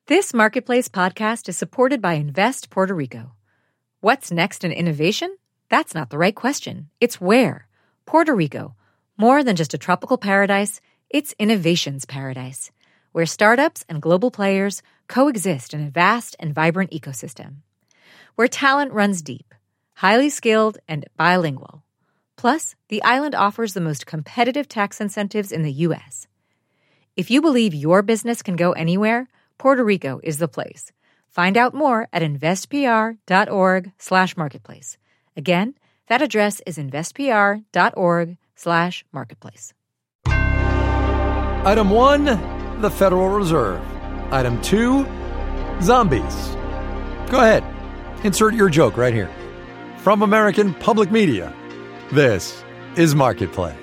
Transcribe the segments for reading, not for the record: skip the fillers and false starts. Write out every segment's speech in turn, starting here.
This Marketplace podcast is supported by Invest Puerto Rico. What's next in innovation? That's not the right question. It's where. Puerto Rico. More than just a tropical paradise, it's innovation's paradise, where startups and global players coexist in a vast and vibrant ecosystem. Where talent runs deep, highly skilled, and bilingual. Plus, the island offers the most competitive tax incentives in the U.S. If you believe your business can go anywhere, Puerto Rico is the place. Find out more at investpr.org/marketplace. Again, that address is investpr.org/marketplace. Item 1, the Federal Reserve. Item 2, zombies. Go ahead. Insert your joke right here. From American Public Media, this is Marketplace.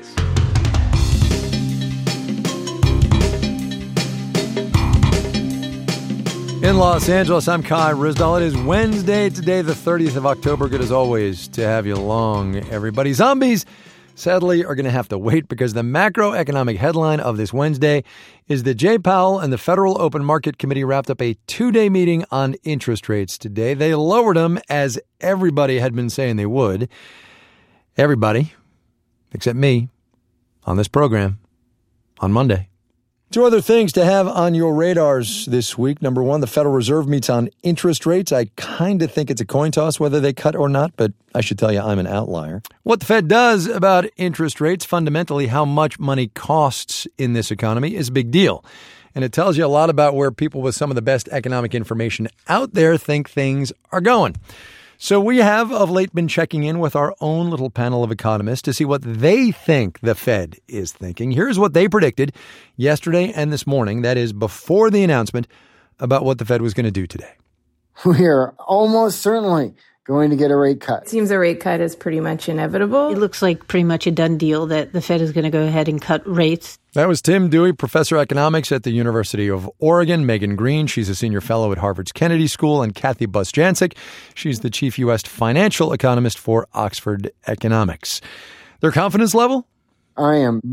In Los Angeles, I'm Kai Ryssdal. It is Wednesday, today the 30th of October. Good as always to have you along, everybody. Zombies, sadly, are going to have to wait because the macroeconomic headline of this Wednesday is that Jay Powell and the Federal Open Market Committee wrapped up a 2-day meeting on interest rates today. They lowered them as everybody had been saying they would. Everybody, except me, on this program, on Monday. Two other things to have on your radars this week. Number one, the Federal Reserve meets on interest rates. I kind of think it's a coin toss whether they cut or not, but I should tell you I'm an outlier. What the Fed does about interest rates, fundamentally how much money costs in this economy, is a big deal. And it tells you a lot about where people with some of the best economic information out there think things are going. So we have of late been checking in with our own little panel of economists to see what they think the Fed is thinking. Here's what they predicted yesterday and this morning, that is before the announcement about what the Fed was going to do today. We are almost certainly going to get a rate cut. It seems a rate cut is pretty much inevitable. It looks like pretty much a done deal that the Fed is going to go ahead and cut rates. That was Tim Dewey, professor of economics at the University of Oregon. Megan Green, she's a senior fellow at Harvard's Kennedy School. And Kathy Bostjancic, she's the chief U.S. financial economist for Oxford Economics. Their confidence level? I am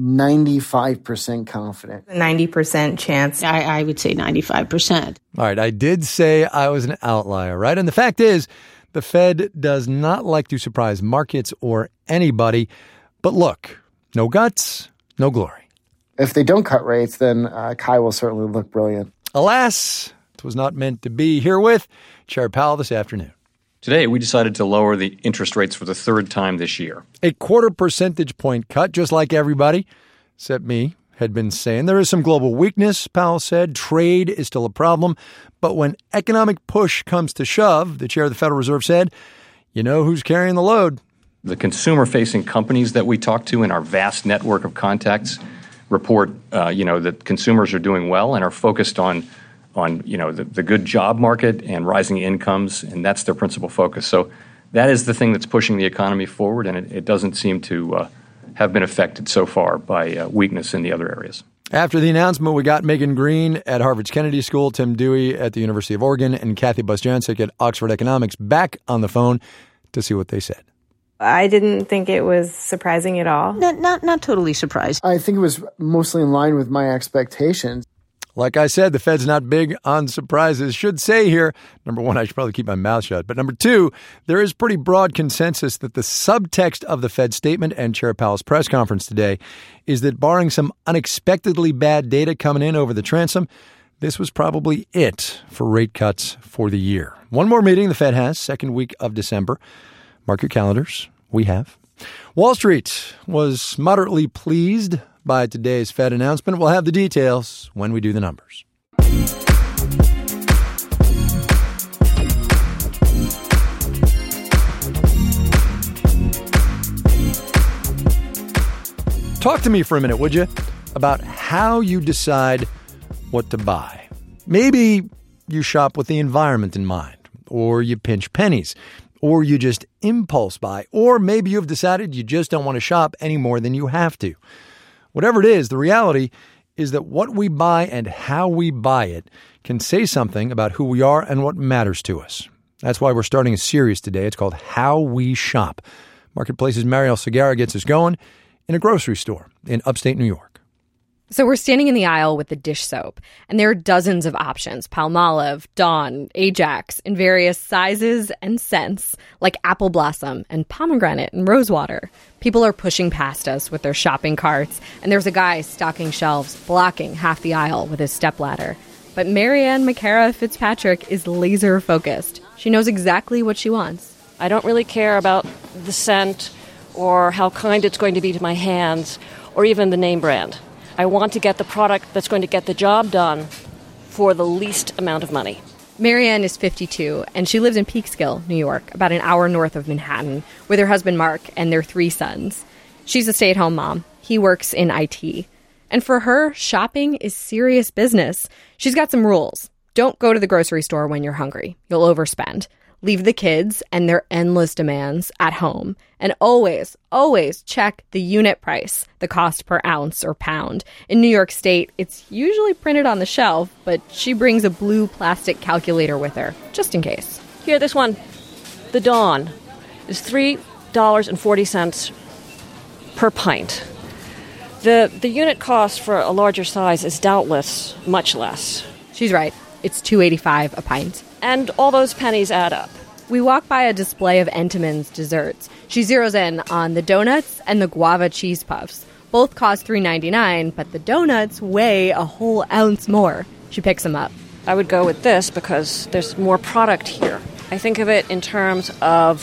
95% confident. 90% chance. I would say 95%. All right, I did say I was an outlier, right? And the fact is, the Fed does not like to surprise markets or anybody. But look, no guts, no glory. If they don't cut rates, then Kai will certainly look brilliant. Alas, it was not meant to be. Herewith, Chair Powell this afternoon. Today, we decided to lower the interest rates for the third time this year. A 0.25 percentage point cut, just like everybody, except me, had been saying. There is some global weakness, Powell said. Trade is still a problem. But when economic push comes to shove, the chair of the Federal Reserve said, you know who's carrying the load. The consumer-facing companies that we talk to in our vast network of contacts report, that consumers are doing well and are focused on the good job market and rising incomes, and that's their principal focus. So that is the thing that's pushing the economy forward, and it doesn't seem to have been affected so far by weakness in the other areas. After the announcement, we got Megan Green at Harvard's Kennedy School, Tim Dewey at the University of Oregon, and Kathy Bostjancic at Oxford Economics back on the phone to see what they said. I didn't think it was surprising at all. Not totally surprised. I think it was mostly in line with my expectations. Like I said, the Fed's not big on surprises. Should say here, number one, I should probably keep my mouth shut. But number two, there is pretty broad consensus that the subtext of the Fed statement and Chair Powell's press conference today is that barring some unexpectedly bad data coming in over the transom, this was probably it for rate cuts for the year. One more meeting the Fed has, second week of December. Mark your calendars. We have. Wall Street was moderately pleased by today's Fed announcement. We'll have the details when we do the numbers. Talk to me for a minute, would you, about how you decide what to buy. Maybe you shop with the environment in mind, or you pinch pennies, or you just impulse buy, or maybe you've decided you just don't want to shop any more than you have to. Whatever it is, the reality is that what we buy and how we buy it can say something about who we are and what matters to us. That's why we're starting a series today. It's called How We Shop. Marketplace's Mariel Segarra gets us going in a grocery store in upstate New York. So we're standing in the aisle with the dish soap, and there are dozens of options: Palmolive, Dawn, Ajax, in various sizes and scents, like apple blossom and pomegranate and rosewater. People are pushing past us with their shopping carts, and there's a guy stocking shelves, blocking half the aisle with his stepladder. But Marianne McCara Fitzpatrick is laser focused. She knows exactly what she wants. I don't really care about the scent or how kind it's going to be to my hands or even the name brand. I want to get the product that's going to get the job done for the least amount of money. Marianne is 52, and she lives in Peekskill, New York, about an hour north of Manhattan, with her husband Mark and their 3 sons. She's a stay-at-home mom. He works in IT. And for her, shopping is serious business. She's got some rules. Don't go to the grocery store when you're hungry. You'll overspend. Leave the kids and their endless demands at home. And always, always check the unit price, the cost per ounce or pound. In New York State, it's usually printed on the shelf, but she brings a blue plastic calculator with her, just in case. Here, this one, the Dawn, is $3.40 per pint. The unit cost for a larger size is doubtless much less. She's right. It's $2.85 a pint. And all those pennies add up. We walk by a display of Entenmann's desserts. She zeroes in on the donuts and the guava cheese puffs. Both cost $3.99, but the donuts weigh a whole ounce more. She picks them up. I would go with this because there's more product here. I think of it in terms of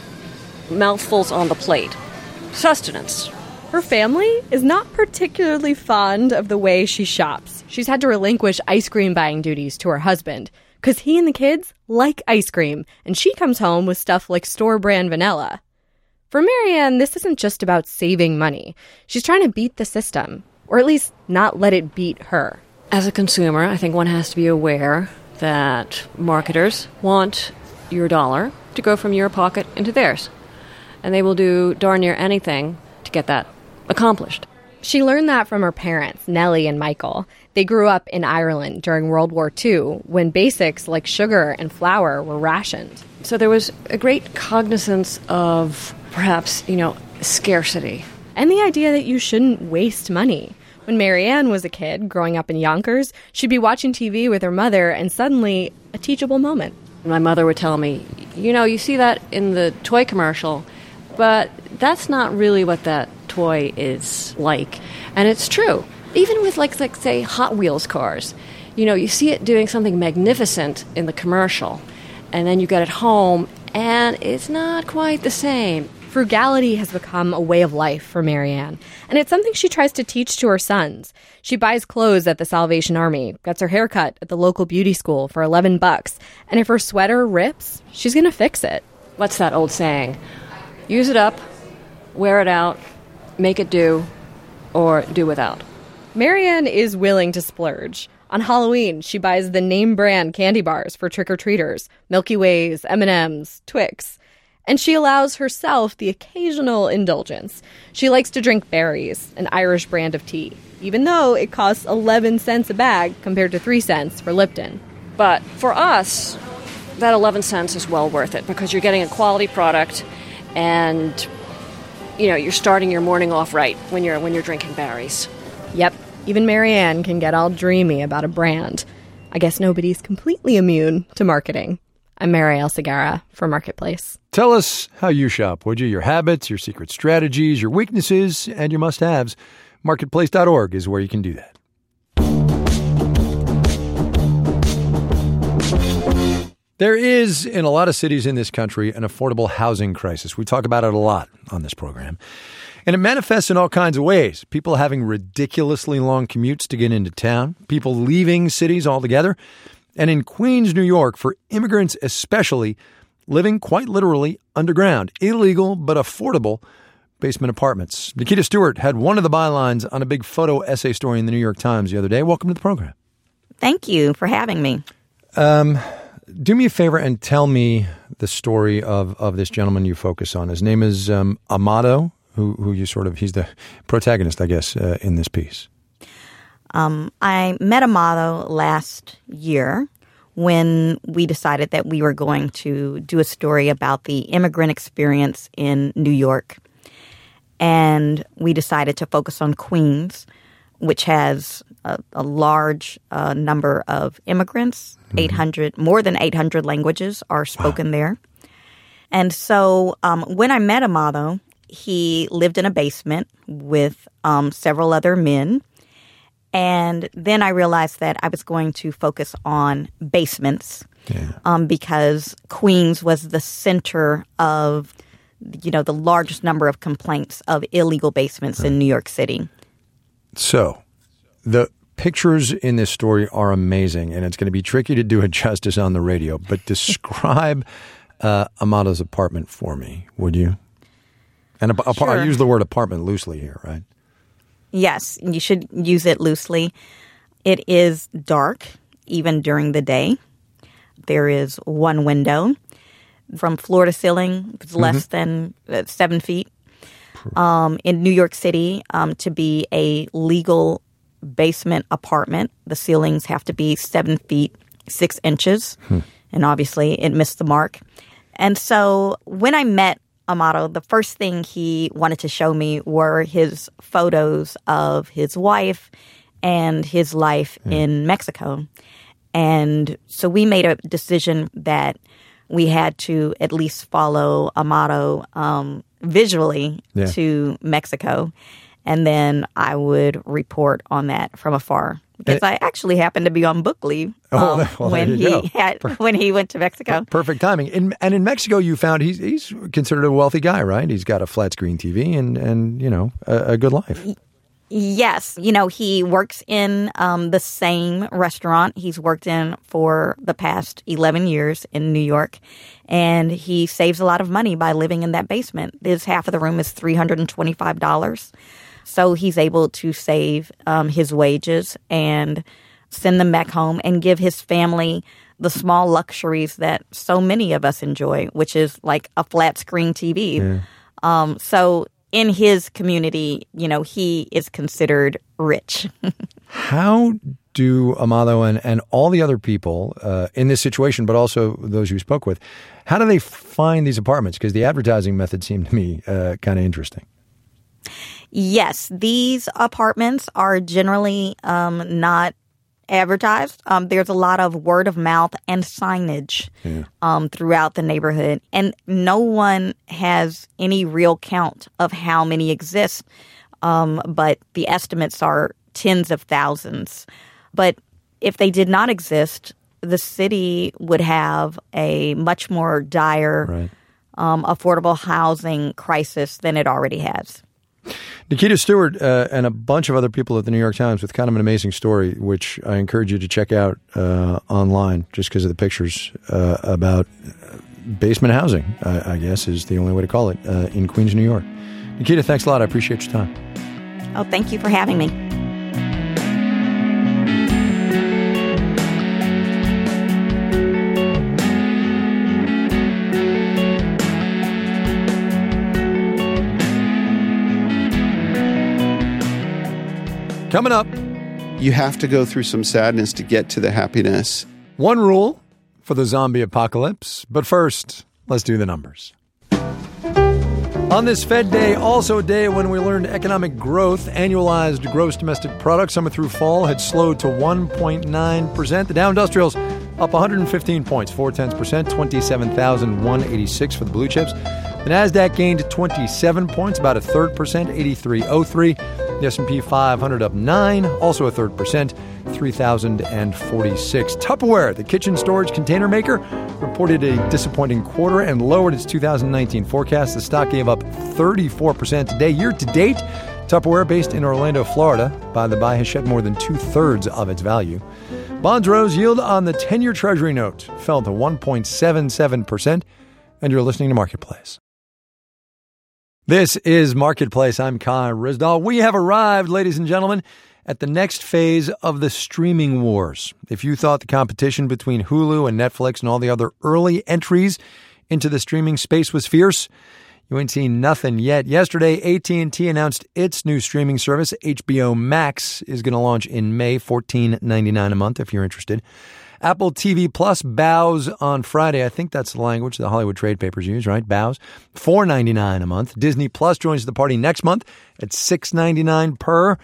mouthfuls on the plate. Sustenance. Her family is not particularly fond of the way she shops. She's had to relinquish ice cream buying duties to her husband, because he and the kids like ice cream, and she comes home with stuff like store-brand vanilla. For Marianne, this isn't just about saving money. She's trying to beat the system, or at least not let it beat her. As a consumer, I think one has to be aware that marketers want your dollar to go from your pocket into theirs, and they will do darn near anything to get that accomplished. She learned that from her parents, Nellie and Michael. They grew up in Ireland during World War II, when basics like sugar and flour were rationed. So there was a great cognizance of perhaps, scarcity. And the idea that you shouldn't waste money. When Marianne was a kid, growing up in Yonkers, she'd be watching TV with her mother, and suddenly, a teachable moment. My mother would tell me, you see that in the toy commercial, but that's not really what that toy is like. And it's true. Even with, say, Hot Wheels cars. You see it doing something magnificent in the commercial, and then you get it home, and it's not quite the same. Frugality has become a way of life for Marianne, and it's something she tries to teach to her sons. She buys clothes at the Salvation Army, gets her hair cut at the local beauty school for $11, and if her sweater rips, she's going to fix it. What's that old saying? Use it up, wear it out, make it do, or do without. Marianne is willing to splurge. On Halloween, she buys the name brand candy bars for trick-or-treaters, Milky Ways, M&Ms, Twix. And she allows herself the occasional indulgence. She likes to drink berries, an Irish brand of tea, even though it costs 11 cents a bag compared to 3 cents for Lipton. But for us, that 11 cents is well worth it because you're getting a quality product and, you're starting your morning off right when you're drinking berries. Yep, even Marianne can get all dreamy about a brand. I guess nobody's completely immune to marketing. I'm Marielle Segarra for Marketplace. Tell us how you shop, would you? Your habits, your secret strategies, your weaknesses, and your must-haves. Marketplace.org is where you can do that. There is, in a lot of cities in this country, an affordable housing crisis. We talk about it a lot on this program. And it manifests in all kinds of ways. People having ridiculously long commutes to get into town. People leaving cities altogether. And in Queens, New York, for immigrants especially, living quite literally underground. Illegal but affordable basement apartments. Nikita Stewart had one of the bylines on a big photo essay story in the New York Times the other day. Welcome to the program. Thank you for having me. Do me a favor and tell me the story of this gentleman you focus on. His name is Amado, who you he's the protagonist, I guess, in this piece. I met Amado last year when we decided that we were going to do a story about the immigrant experience in New York. And we decided to focus on Queens, which has a large number of immigrants. 800, more than 800 languages are spoken there. And so when I met Amado, he lived in a basement with several other men. And then I realized that I was going to focus on basements because Queens was the center of, the largest number of complaints of illegal basements in New York City. So the pictures in this story are amazing, and it's going to be tricky to do it justice on the radio. But describe Amado's apartment for me, would you? And sure. I use the word apartment loosely here, right? Yes, you should use it loosely. It is dark, even during the day. There is one window. From floor to ceiling, it's less than 7 feet. In New York City, to be a legal basement apartment, the ceilings have to be 7 feet 6 inches. And obviously, it missed the mark. And so when I met Amado, the first thing he wanted to show me were his photos of his wife and his life in Mexico. And so we made a decision that we had to at least follow Amado visually to Mexico. And then I would report on that from afar. Because I actually happened to be on book leave when he went to Mexico. Perfect timing. In Mexico, you found he's considered a wealthy guy, right? He's got a flat screen TV and a good life. Yes. He works in the same restaurant he's worked in for the past 11 years in New York. And he saves a lot of money by living in that basement. His half of the room is $325. So he's able to save his wages and send them back home and give his family the small luxuries that so many of us enjoy, which is like a flat screen TV. Yeah. So in his community, he is considered rich. How do Amado and all the other people in this situation, but also those you spoke with, how do they find these apartments? Because the advertising method seemed to me kind of interesting. Yes, these apartments are generally not advertised. There's a lot of word of mouth and signage throughout the neighborhood. And no one has any real count of how many exist. But the estimates are tens of thousands. But if they did not exist, the city would have a much more dire affordable housing crisis than it already has. Nikita Stewart and a bunch of other people at the New York Times with kind of an amazing story, which I encourage you to check out online just because of the pictures about basement housing, I guess is the only way to call it, in Queens, New York. Nikita, thanks a lot. I appreciate your time. Oh, thank you for having me. Coming up, you have to go through some sadness to get to the happiness. One rule for the zombie apocalypse. But first, let's do the numbers. On this Fed Day, also a day when we learned economic growth, annualized gross domestic product summer through fall had slowed to 1.9%. The Dow Industrials up 115 points, 0.4%, 27,186 for the blue chips. The Nasdaq gained 27 points, about a third percent, 83.03. The S&P 500 up 9, also a third percent, 3,046. Tupperware, the kitchen storage container maker, reported a disappointing quarter and lowered its 2019 forecast. The stock gave up 34% today. Year to date, Tupperware, based in Orlando, Florida, by the by, has shed more than 2/3 of its value. Bonds rose. Yield on the 10-year Treasury note fell to 1.77%. And you're listening to Marketplace. This is Marketplace. I'm Kai Ryssdal. We have arrived, ladies and gentlemen, at the next phase of the streaming wars. If you thought the competition between Hulu and Netflix and all the other early entries into the streaming space was fierce, you ain't seen nothing yet. Yesterday, AT&T announced its new streaming service, HBO Max, is going to launch in May, $14.99 a month if you're interested. Apple TV Plus bows on Friday. I think that's the language the Hollywood trade papers use, right? Bows. $4.99 a month. Disney Plus joins the party next month at $6.99 per.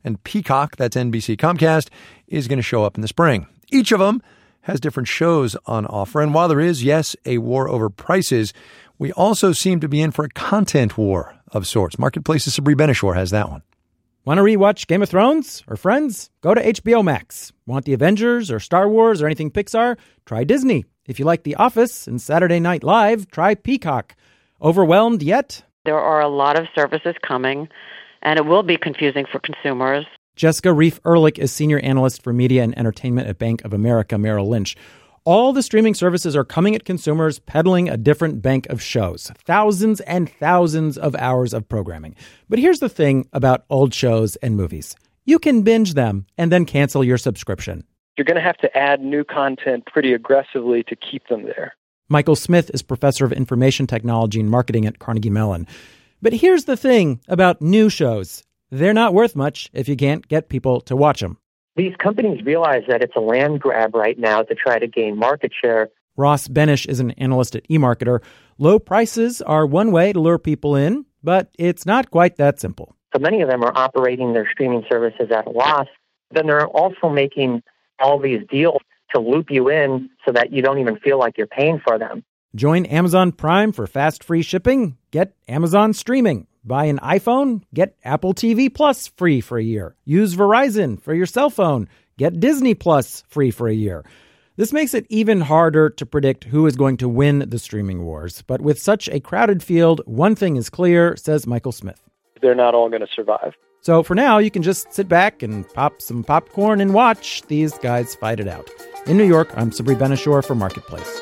and Peacock, that's NBC Comcast, is going to show up in the spring. Each of them has different shows on offer. And while there is, yes, a war over prices, we also seem to be in for a content war of sorts. Marketplace's Sabri Benishore has that one. Want to rewatch Game of Thrones or Friends? Go to HBO Max. Want the Avengers or Star Wars or anything Pixar? Try Disney. If you like The Office and Saturday Night Live, try Peacock. Overwhelmed yet? There are a lot of services coming, and it will be confusing for consumers. Jessica Reif-Ehrlich is Senior Analyst for Media and Entertainment at Bank of America Merrill Lynch. All the streaming services are coming at consumers, peddling a different bank of shows. Thousands and thousands of hours of programming. But here's the thing about old shows and movies. You can binge them and then cancel your subscription. You're going to have to add new content pretty aggressively to keep them there. Michael Smith is professor of information technology and marketing at Carnegie Mellon. But here's the thing about new shows. They're not worth much if you can't get people to watch them. These companies realize that it's a land grab right now to try to gain market share. Ross Benish is an analyst at eMarketer. Low prices are one way to lure people in, but it's not quite that simple. So many of them are operating their streaming services at a loss. Then they're also making all these deals to loop you in so that you don't even feel like you're paying for them. Join Amazon Prime for fast free shipping. Get Amazon streaming. Buy an iPhone, get Apple TV Plus free for a year. Use Verizon for your cell phone. Get Disney Plus free for a year. This makes it even harder to predict who is going to win the streaming wars. But with such a crowded field, one thing is clear, says Michael Smith. They're not all going to survive. So for now, you can just sit back and pop some popcorn and watch these guys fight it out. In New York, I'm Sabri Benishore for Marketplace.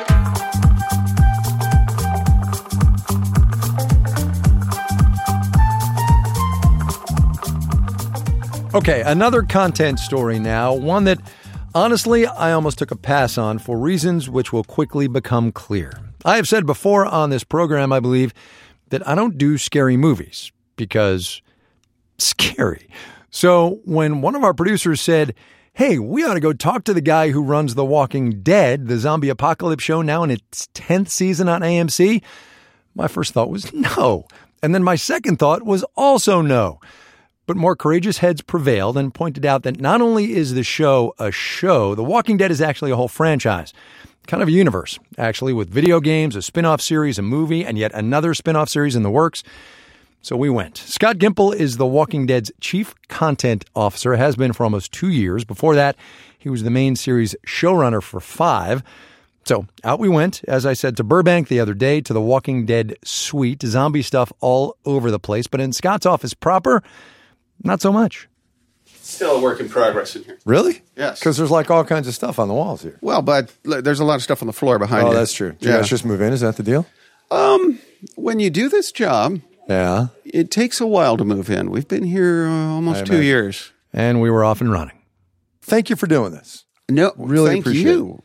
Okay, another content story now, one that honestly I almost took a pass on for reasons which will quickly become clear. I have said before on this program, I believe, that I don't do scary movies because scary. So when one of our producers said, hey, we ought to go talk to the guy who runs The Walking Dead, the zombie apocalypse show now in its 10th season on AMC, my first thought was no. And then my second thought was also no. But more courageous heads prevailed and pointed out that not only is the show a show, The Walking Dead is actually a whole franchise. Kind of a universe, actually, with video games, a spin-off series, a movie, and yet another spin-off series in the works. So we went. Scott Gimple is The Walking Dead's chief content officer, has been for almost 2 years. Before that, he was the main series showrunner for 5. So out we went, as I said, to Burbank the other day, to The Walking Dead suite. Zombie stuff all over the place. But in Scott's office proper, not so much. Still a work in progress in here. Really? Yes. Because there's like all kinds of stuff on the walls here. Well, but there's a lot of stuff on the floor behind you. Oh, that's true. Do you guys just move in? Is that the deal? When you do this job, yeah, it takes a while to move in. We've been here almost 2 years. And we were off and running. Thank you for doing this. No, really thank appreciate you.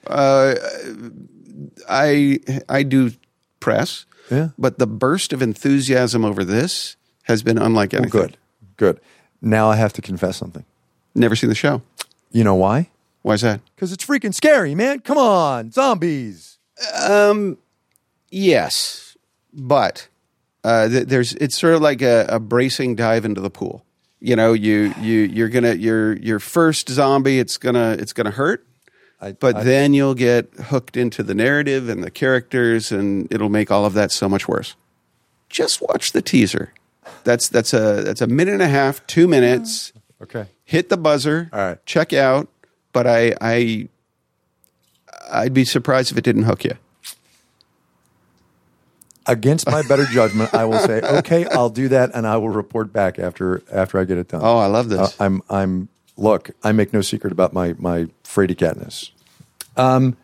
I do press, but the burst of enthusiasm over this has been unlike anything. Well, good. Now I have to confess something. Never seen the show. You know why? Why is that? Because it's freaking scary, man. Come on, zombies. Yes, but it's sort of like a bracing dive into the pool. You know, you're gonna your first zombie. It's gonna hurt, but then you'll get hooked into the narrative and the characters, and it'll make all of that so much worse. Just watch the teaser. That's a minute and a half, 2 minutes. Okay. Hit the buzzer. All right. Check out. But I'd be surprised if it didn't hook you. Against my better judgment, I will say, okay, I'll do that, and I will report back after I get it done. Oh, I love this. Look, I make no secret about my fraidy catness. I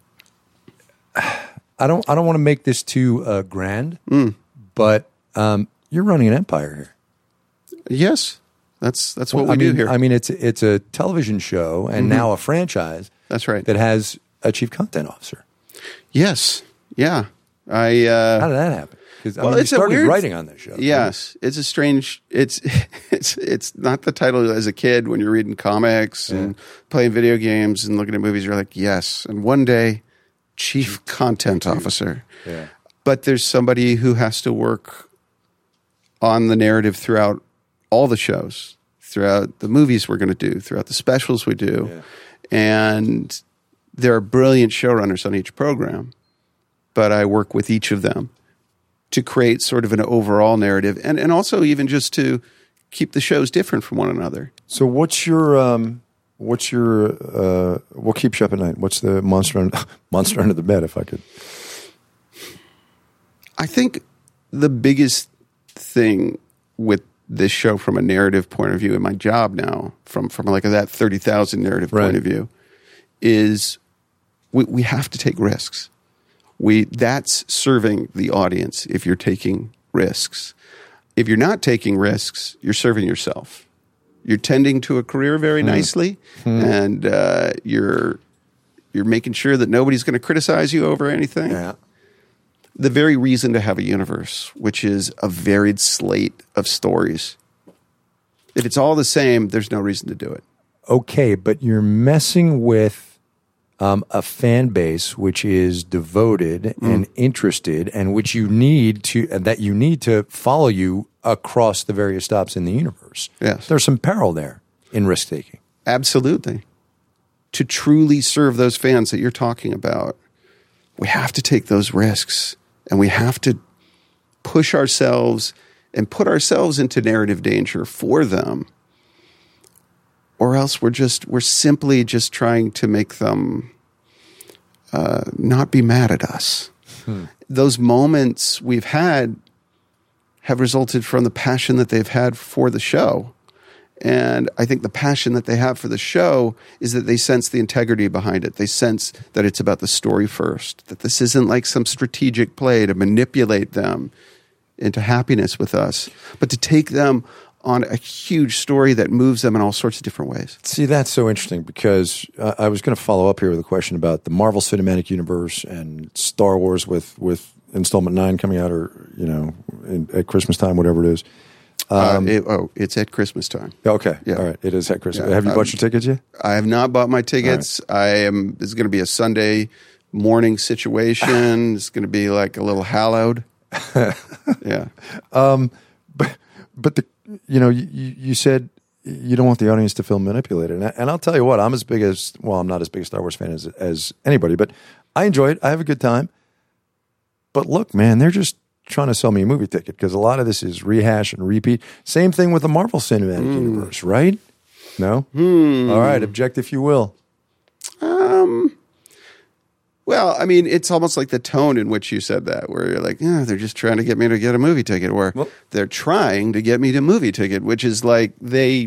don't want to make this too grand, but you're running an empire here. Yes, that's what we do here. I mean, it's a television show and now a franchise. That's right. That has a chief content officer. Yes. Yeah. How did that happen? Because you started writing on this show. Yes, right? It's a strange. It's not the title as a kid when you're reading comics and playing video games and looking at movies. You're like, yes, and one day, chief content officer. Yeah. But there's somebody who has to work on the narrative throughout all the shows, throughout the movies we're going to do, throughout the specials we do. Yeah. And there are brilliant showrunners on each program, but I work with each of them to create sort of an overall narrative and also even just to keep the shows different from one another. So what keeps you up at night? What's the monster under the bed, if I could? I think the biggest thing with this show from a narrative point of view in my job now, from like that 30,000 narrative point of view, is we have to take risks. That's serving the audience if you're taking risks. If you're not taking risks, you're serving yourself. You're tending to a career very nicely, and you're making sure that nobody's going to criticize you over anything. Yeah. The very reason to have a universe, which is a varied slate of stories. If it's all the same, there's no reason to do it. Okay, but you're messing with a fan base which is devoted and interested, and which you need to follow you across the various stops in the universe. Yes, there's some peril there in risk taking. Absolutely. To truly serve those fans that you're talking about, we have to take those risks. And we have to push ourselves and put ourselves into narrative danger for them. Or else we're simply just trying to make them not be mad at us. Those moments we've had have resulted from the passion that they've had for the show. And I think the passion that they have for the show is that they sense the integrity behind it. They sense that it's about the story first, that this isn't like some strategic play to manipulate them into happiness with us, but to take them on a huge story that moves them in all sorts of different ways. See, that's so interesting, because I was going to follow up here with a question about the Marvel Cinematic Universe and Star Wars with Installment 9 coming out, or at Christmas time, whatever it is. It's at Christmas time. Okay. Yeah. All right. It is at Christmas. Yeah. Have you bought your tickets yet? I have not bought my tickets. Right. This is going to be a Sunday morning situation. It's going to be like a little hallowed. Yeah. But you said you don't want the audience to feel manipulated. And I'll tell you what, I'm not as big a Star Wars fan as anybody, but I enjoy it. I have a good time. But look, man, they're just trying to sell me a movie ticket, because a lot of this is rehash and repeat. Same thing with the Marvel Cinematic Universe, right? No? All right, object if you will. Well, I mean, it's almost like the tone in which you said that, where you're like, they're just trying to get me to get a movie ticket, or they're trying to get me to movie ticket, which is like they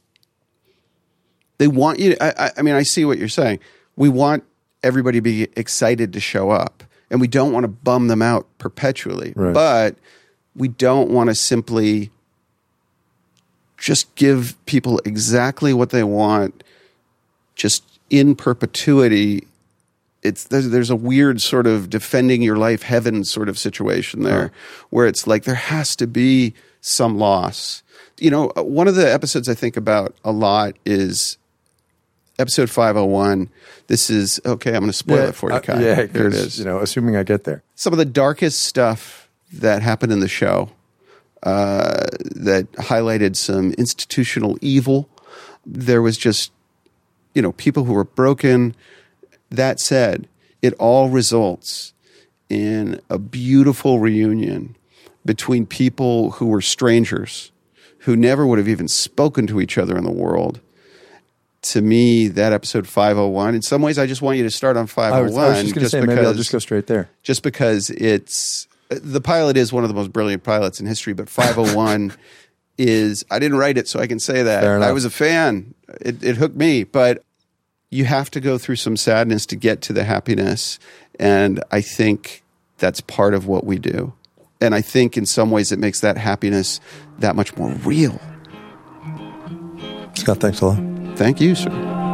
want you to, I mean, I see what you're saying. We want everybody to be excited to show up. And we don't want to bum them out perpetually. Right. But we don't want to simply just give people exactly what they want, just in perpetuity. There's a weird sort of defending your life heaven sort of situation there, where it's like there has to be some loss. One of the episodes I think about a lot is episode 501. This is, okay, I'm going to spoil it for you, Kai. Here it is. Assuming I get there. Some of the darkest stuff that happened in the show that highlighted some institutional evil. There was just, people who were broken. That said, it all results in a beautiful reunion between people who were strangers, who never would have even spoken to each other in the world. To me, that episode 501, in some ways, I just want you to start on 501. I was just going to say, maybe I'll just go straight there. Just because the pilot is one of the most brilliant pilots in history, but 501 is, I didn't write it, so I can say that. I was a fan. It hooked me, but you have to go through some sadness to get to the happiness. And I think that's part of what we do. And I think in some ways it makes that happiness that much more real. Scott, thanks a lot. Thank you, sir.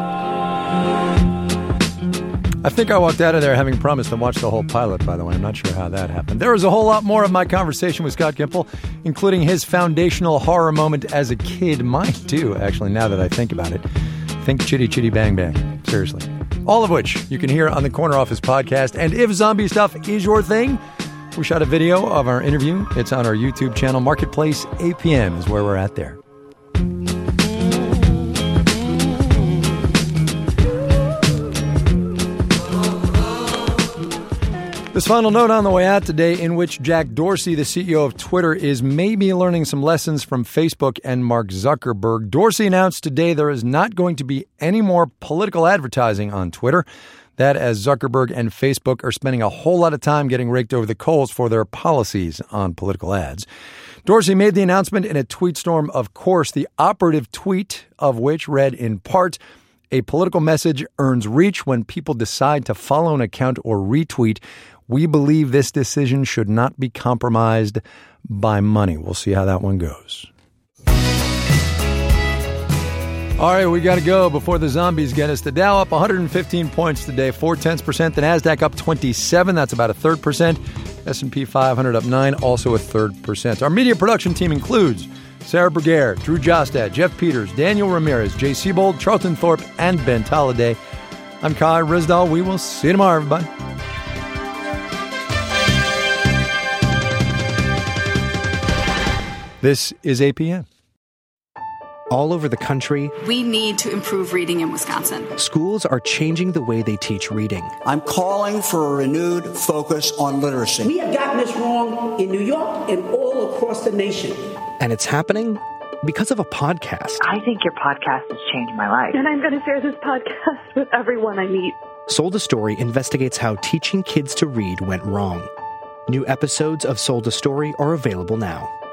I think I walked out of there having promised to watch the whole pilot, by the way. I'm not sure how that happened. There was a whole lot more of my conversation with Scott Gimple, including his foundational horror moment as a kid. Mine, too, actually, now that I think about it. Think Chitty Chitty Bang Bang. Seriously. All of which you can hear on the Corner Office podcast. And if zombie stuff is your thing, we shot a video of our interview. It's on our YouTube channel. Marketplace, 8 p.m. is where we're at there. This final note on the way out today, in which Jack Dorsey, the CEO of Twitter, is maybe learning some lessons from Facebook and Mark Zuckerberg. Dorsey announced today there is not going to be any more political advertising on Twitter. That as Zuckerberg and Facebook are spending a whole lot of time getting raked over the coals for their policies on political ads. Dorsey made the announcement in a tweet storm, of course, the operative tweet of which read in part, "A political message earns reach when people decide to follow an account or retweet. We believe this decision should not be compromised by money." We'll see how that one goes. All right, we got to go before the zombies get us. The Dow up 115 points today, 0.4%. The NASDAQ up 27. That's about a 1/3%. S&P 500 up 9, also a 1/3%. Our media production team includes Sarah Bruguiere, Drew Jostad, Jeff Peters, Daniel Ramirez, Jay Siebold, Charlton Thorpe, and Ben Tolliday. I'm Kai Ryssdal. We will see you tomorrow, everybody. This is APM. All over the country, we need to improve reading in Wisconsin. Schools are changing the way they teach reading. I'm calling for a renewed focus on literacy. We have gotten this wrong in New York and all across the nation. And it's happening because of a podcast. I think your podcast has changed my life. And I'm going to share this podcast with everyone I meet. Sold a Story investigates how teaching kids to read went wrong. New episodes of Sold a Story are available now.